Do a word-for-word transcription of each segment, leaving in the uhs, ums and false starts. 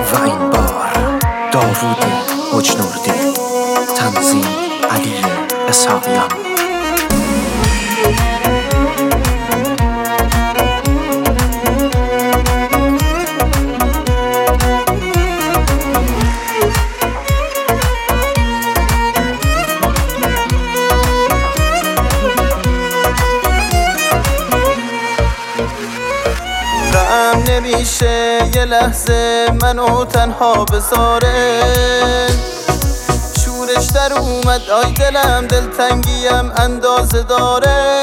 و این بار داوود مجنوردی، تنظیم علی اسحاقیان. غم نمیشه یه لحظه منو تنها بذاره، شورش در اومد آی دلم، دلتنگیم اندازه داره.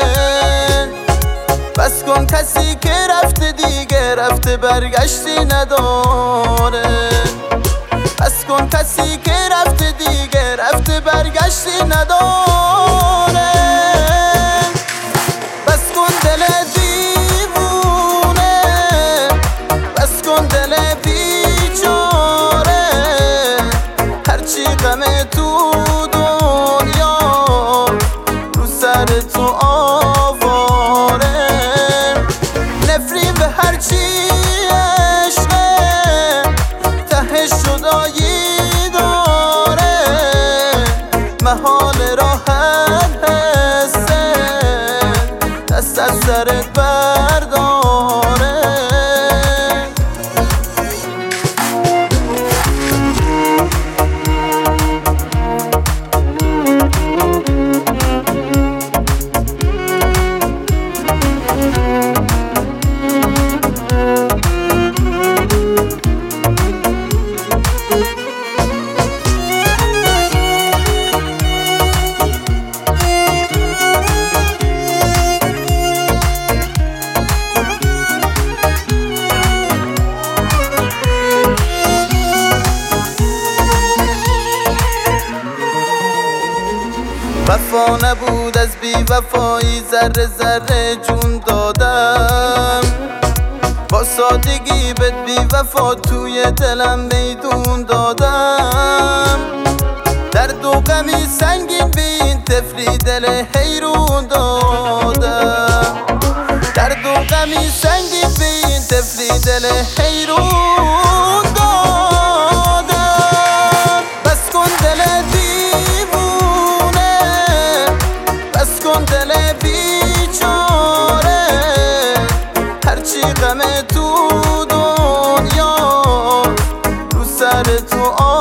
بس کن کسی که رفته دیگه رفته برگشتی نداره. بس کن کسی که رفته دیگه رفته برگشتی نداره. بس کن دل دیوونه، بس کن دل بیچاره، هرچی غم تو دنیا رو سر تو آواره. نفرین به هرچی عشقه تهش جدایی داره. محال راحت حسه دست از سرت برداره. وفا نبود از بی وفایی، ذره ذره جون دادم. با سادگی بهت بی وفا توی دلم میدون دادم. درد و غمی سنگین به این طفلی دل حیرون دادم. درد و غمی سنگین به این طفلی دل حیرون دادم. بس کن دل دیوونه، بس کن دل بیچاره، هرچی غم تو دنیا رو سر تو